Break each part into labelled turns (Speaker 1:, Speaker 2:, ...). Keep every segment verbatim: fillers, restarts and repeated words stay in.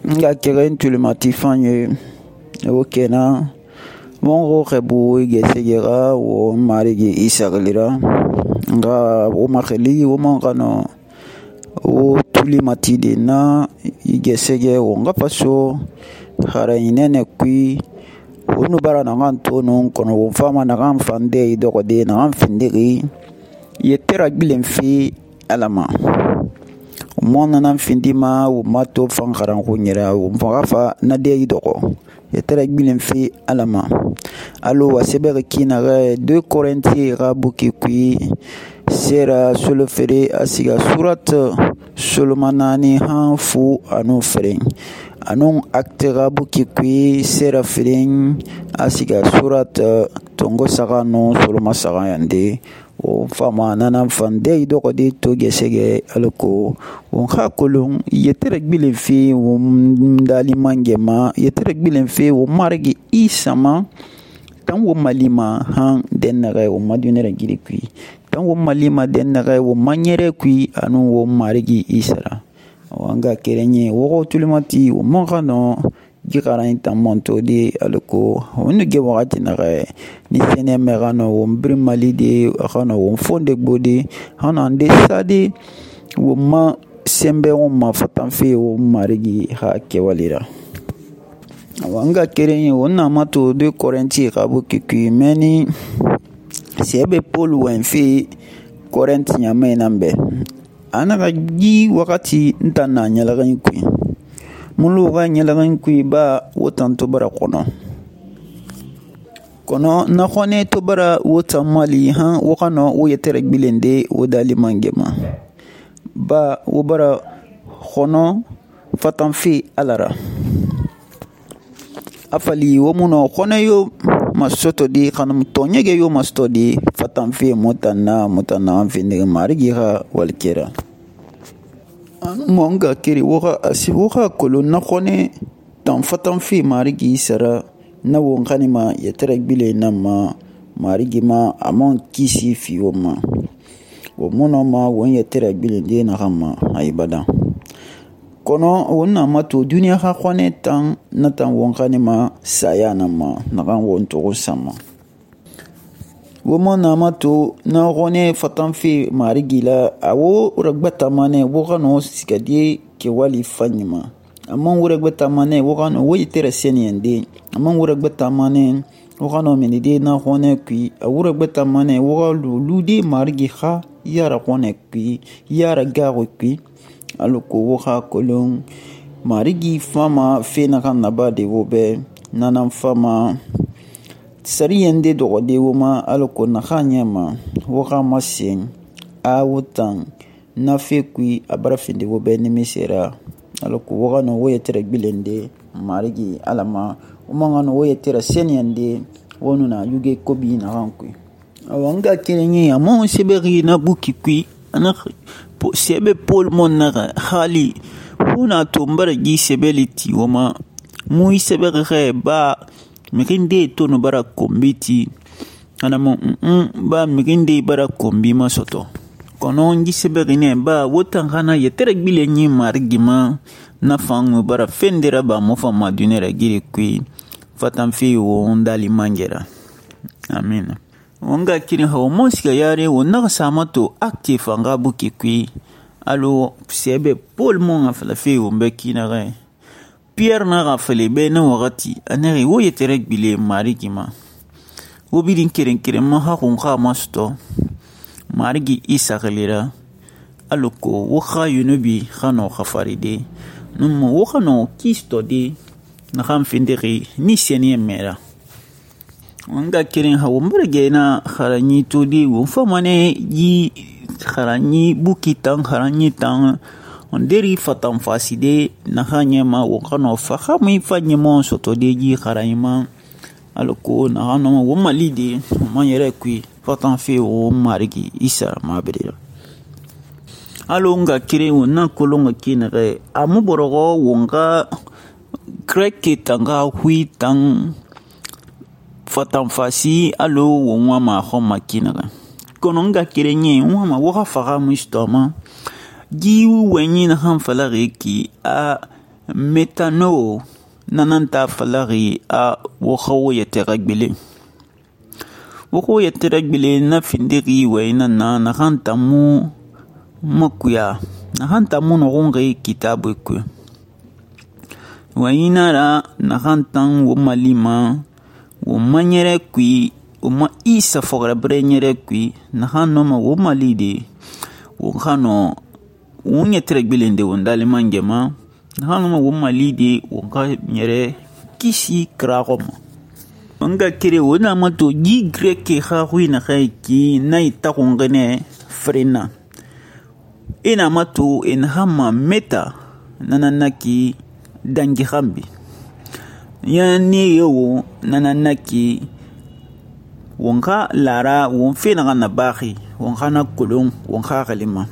Speaker 1: nga keren tulimati fanye okena mongo khebu igesegera wo marigi isaglira nga wo makheli wo mangano wo tulimati de na igesege wo nga paso khara inene kui wonu bara na nganto non kono wo fama na gam fande idoko de na gam findiri yetera bilen fi alama mona nan findima wo mato fangaran ko nyera wo mfafa na de idoko yetera bilen fi alama alo wasebere kinare deux Corinthiens rabuki kui sera solo fere asiga surat solomanani han fu anu fere anong acte rabuki kui sera fere asiga surat tongo saga no soloma saga yande o fama nana fande idoko de to gesege aloko on khakolon yetere bilen fi wo ndali mangema yetere bilen fi wo margi isama tan wo malima han denere wo madunere giri kui tan wo malima denere wo manyere kui anu wo margi isara wanga kerenye wo tulimati wo mangano gikara intamonto de aloko onu ge wakati nare ni sene merano wo mbrimali de akano wo fonde gbode hana ande sade wo ma sembe wo ma fatanfe wo marigi ha kewalira wanga kerenye wona mato de Corinthiens kabu kiki meni sebe Paul wenfi Corinthiens nyame nambe anaka gi wakati ntana nyalagan kui mulu ga nyalagan kui ba wotan to bara kono kono na khone to bara wotan mali han wakano wo yetere bilende wodali mangema ba wo bara khono fatan fi alara afali wo muno khone yo masoto di khanum tonyege yo masto di fatan fi mutana mutana fi ne marigi ha walkira monga kiri woka asi woka kolonna khone tan fatan fi marigi sara na wonkani ma yetere bile nama marigi ma amon kisi fi woma wo muno ma won yetere bile de na kama aibada kono wonna mato dunia ha khone tan na tan wonkani ma sayana ma na kan won to sama woma mato na khone fatan fi marigi la awo ragbata mane wokano sikadie ke wali fanyima amon ragbata mane wokano wo yetere seniende amon ragbata mane wokano menide na khone kui awo ragbata mane wokalo ludi marigi kha yara khone kui yara garo kui aloko woka kolon marigi fama fena kan nabade wobe nanam fama sariyende dogode woma aloko nakhanyama woka masen awutan nafekui abarafinde wobe nimisera aloko woka no woyetere bilende marigi alama umanga no woyetere senyande wonuna yuge kobi na hankui awanga kirenyi amon seberi na bukikui ana sebe Paul monnaga khali huna tombara gi sebeliti woma muy sebere ba mikinde to no bara kombiti ana mo mm ba mikinde bara kombi masoto kono ngi sebere ne ba wotan kana yetere gbile nyi margima na fangu bara fendera ba mo fa madunera giri kui fatan fi wo ndali mangera amen wanga kini hawo mosika yare wona samato active anga buki kui alo sebe Paul mon afala fe wombe kinare Pierre na rafale be na wakati anere wo yetere bile marigi ma wo bidin keren keren ma ha kun kha masto marigi isa galera alo ko wo kha yunubi khano khafaride num wo khano kisto de na kham findiri ni seni mera wanga kirin hawo mbarge na kharanyi tudi wo famane yi kharanyi buki tan kharanyi tan onderi fatam faside na khanyema wo kano fa khami fanye mon soto de yi kharanyima aloko na hano wo malide manyere kui fatam fe wo marigi isa mabere alonga kirin na kolonga kinere amuborogo wonga kreke tanga hui tang fatan fasi alo wonwa ma khoma kinara kononga kirenye wama waka faga mustama gi wenyi na han falare ki a metano nananta falari a wakawo ya teragbele wakawo ya teragbele na findiri wa ina na nakanta mu makuya nakanta mu nogonge kitabu kwe wa ina ra nakantan wo malima wo manyere kwi wo ma isa fogra brenyere kwi nakano ma wo malide wo kano unye teragbele nde wondale mangema nakano wo malide wo ka nyere kisi kragoma nga kere wona mato gi greke ha huina ki na itakongene frena ina mato en hama meta nananaki dangi hambi yani yo nananaki wonka lara won fena na bahi wonka na kulung wonka kalima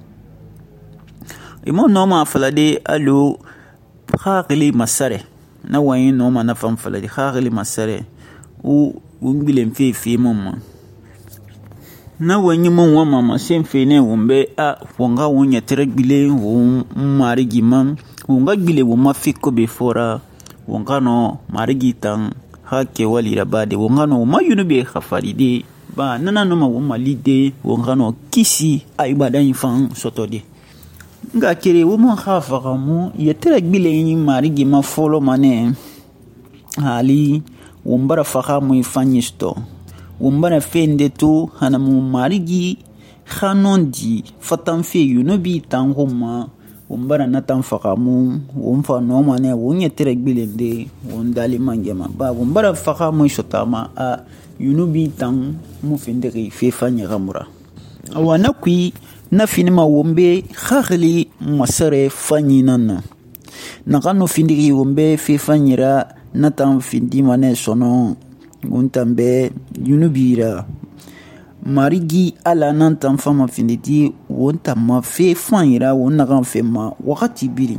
Speaker 1: imo noma falade alo khagli masare na wayin noma na fam falade khagli masare u ungbile mfi fi mama na wanyi mon wa mama sem fe ne wombe a wonga wonya teregbile wo marigi mam wonga gbile wo mafiko be fora wonga no marigi tan hake wali rabade wonga no mayunu be khafalide ba nana no ma wo malide wonga no kisi aibada infan sotode nga kere wo mon khafa mu yetere gbile yin marigi ma folo mane hali wombara faka mu ifanyisto wombara fende to hana mu marigi khanondi fatanfe yunobi tangoma wombara natan faka mu womfa no mane wonye tere gbile de wondali mangema ba wombara faka mu shotama a yunobi tang mu fende ri fe fanya gamura awana kui na finima wombe khagli masare fanyinana nakano findiri wombe fe fanyira natan findi mane sono untambe yunubira marigi ala nantan fama finditi wonta ma fe fanyira wonna kan fe ma wakati biri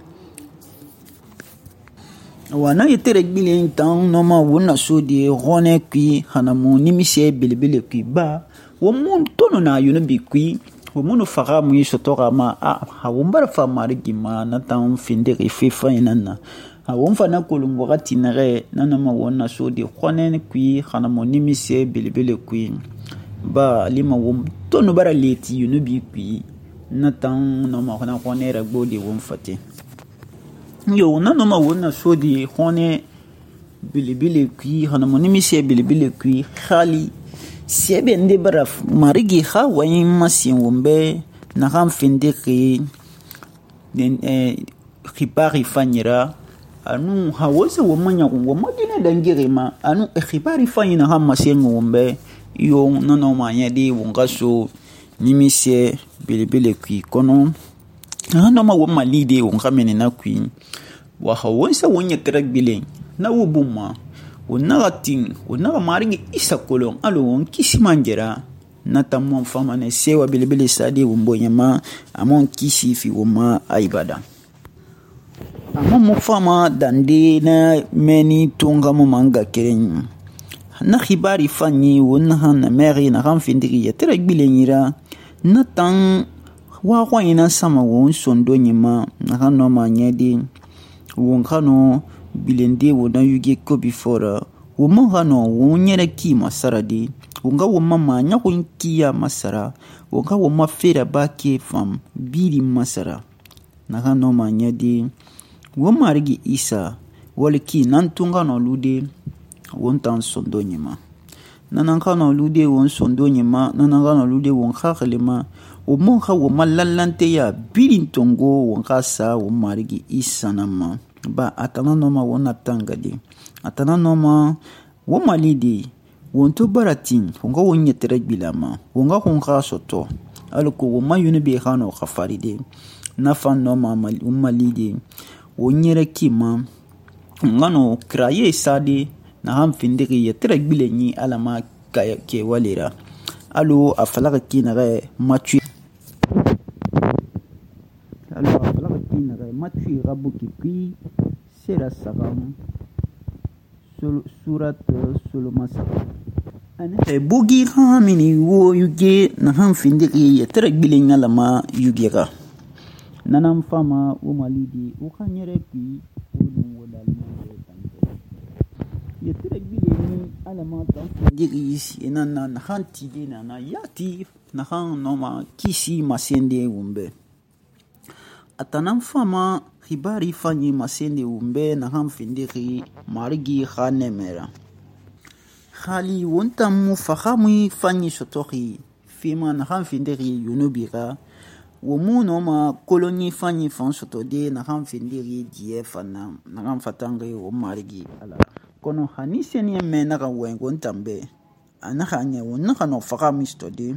Speaker 1: wana yetere gbile tan no ma wonna sodi rone qui hanamu nimise belebele qui ba wo mun tono na yunubi qui wo mun faga mu yisotora ma a ha wombara fa marigi ma natan findiri fe fanyina a wonfa na kolungo gati nare nana ma wona so de khonen kui khana monimi se belebele kui ba lima wom tonu bara leti yunubi kui natan no ma khona khonera gbodi won fate yo nana ma wona so de khone belebele kui khana monimi se belebele kui khali sebe nde bara marigi kha wayin masin wombe na kan finde ki den eh khipari fanyira anu hawose wo manya wo madine dangere ma anu khibari fanyina ha masengo wombe yo nono manya di wongaso nimise belebele kui kono anu ma wo malide wonga menena kui wa hawose wonya tragbile na wo buma wona tin wona marigi isa kolon alo won kisimanjera nata mon fama ne sewa belebele sadi wombonyama amon kisi fi woma aibada amma mu fama dande na meni tunga mu manga keren na khibari fanyi wonna han meri na ran findiri ya tere gbilenyira na tan wa kwa ina sama won sondo nyima na ran no manyedi won kano bilende wona yuge ko before wo mo hano won nyere ki masaradi wonga wo mama nya ko kiya masara wonga wo mafera bake fam biri masara na ran no manyedi wo marigi isa waliki nantunga no lude won tan sondo nyima nananka no lude won sondo nyima nananga no lude won khaklema o mon kha wo malalante ya birin tongo won kasa wo marigi isa nama ba atana no ma wona tangadi atana no ma wo malidi won to baratin wonga won yetere bilama wonga kon kha soto alko wo mayune be khano khafaride nafan no ma mal umalidi wonyere kima ngano kraye sadi na ham findiri yetere gbile ni alama ke walira alo afalaga kinare machu alo afalaga kinare machu rabuki pi sera sagam surat sulumasa ane bugi hamini wo yuge na ham findiri yetere gbile ni alama yugera nanam fama wo malidi wo khanyere pi wo dum wo dal mo tante yetere bile ni alama tan diri ina na hanti dina na yati na han noma kisi masende wumbe atanam fama khibari fanyi masende wumbe na han findiri marigi khanemera khali wontam mu fahamu fanyi sotori fima na han findiri yunubira wo mu no ma koloni fanyi fan soto de na han findiri die fana na han fatange wo marigi ala kono hani seni me na ka wengo ntambe ana khanye wonna kana fahamu stode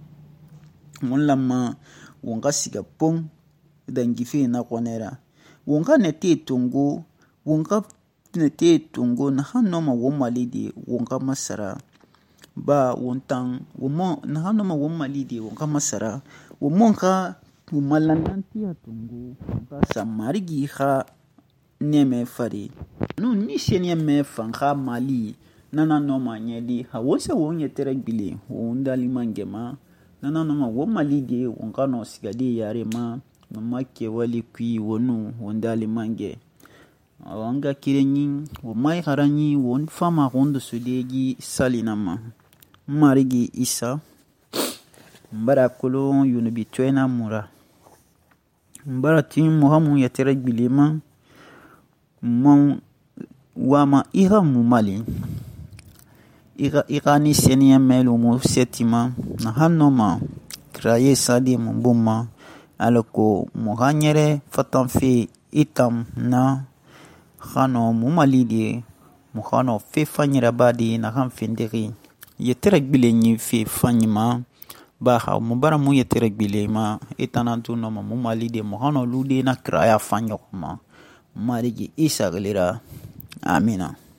Speaker 1: mon lama wonga siga pong dangifi na konera wonga nete tungo wonga nete tungo na han no ma wo malidi wonga masara ba wontan womo na han no ma wo malidi wonga masara womonka umalananti atungu ka samarigi kha neme fari no ni senya me fanka mali nana no manyedi ha wosa wonye teregbile wondali mangema nana no ma wo mali de wonka no sigade yare ma mama ke wali kui wonu wondali mange awanga kirenyi wo mai haranyi won fama rondo sudegi salinama marigi isa mbara kolo yunubi twena mura mbara tin muhamu ya tere bilema mon wama ira mumali ira irani senia melo mo setima na hanoma kraye sadi mumbuma aloko mohanyere fatanfe itam na khano mumali de mohano fe fanyira badi na han fenderi ya tere bilenyi fe fanyima ba ha mubara mu yetere bilema etanantu no mu mali de mo hano lude na kraya fanyo ma marigi isa galera amina.